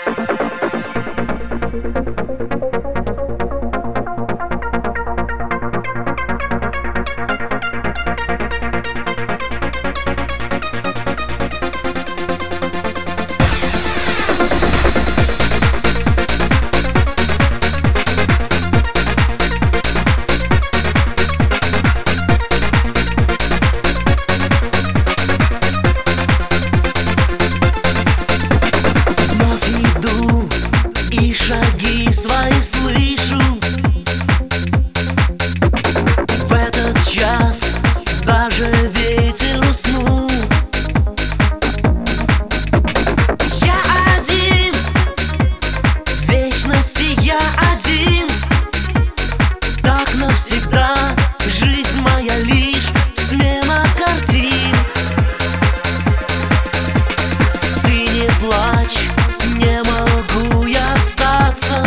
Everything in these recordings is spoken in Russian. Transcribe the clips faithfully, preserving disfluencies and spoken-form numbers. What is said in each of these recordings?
Свои слышу в этот час, даже ветер уснул. Я один, в вечности я один, так навсегда. Жизнь моя лишь смена картин. Ты не плачь, не могу я остаться.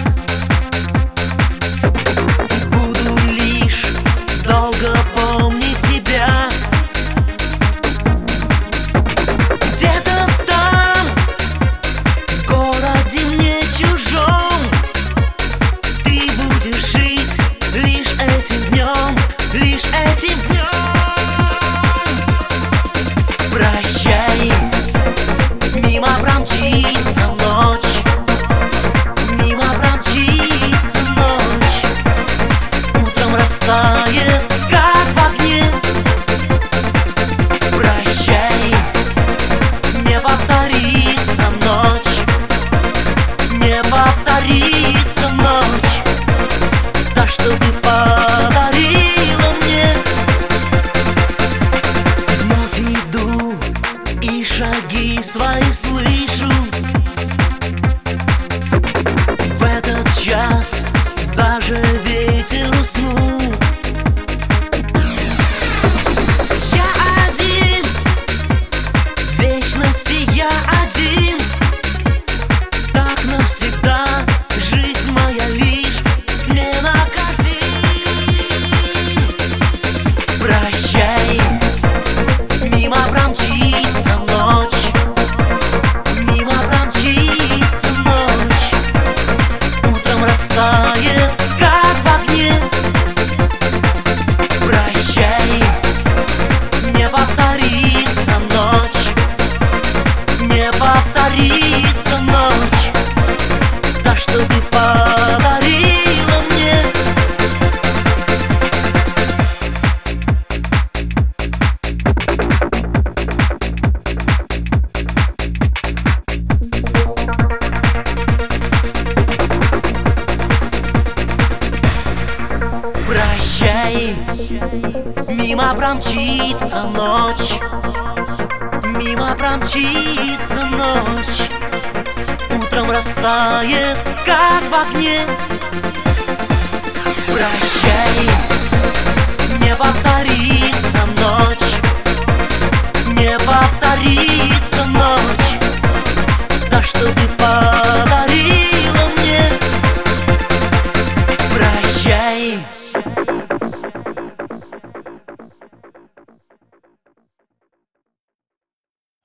Лишь этим днем прощай, мимо промчится ночь, мимо промчится ночь, утром растает, как в огне. Прощай, не повторится ночь, не повторится ночь, та, что ты подарил. Шаги свои слышу в этот час, даже ветер уснул. Я один, в вечности я один, так навсегда. Жизнь моя лишь смена картин. Прощай, мимо промчится ночь, мимо промчится ночь, утром растает, как в огне. Прощай, не повторится ночь, не повторится ночь, та, что ты подарила мне. Прощай, мимо промчится ночь, мимо промчится ночь, утром растает, как в огне. Прощай.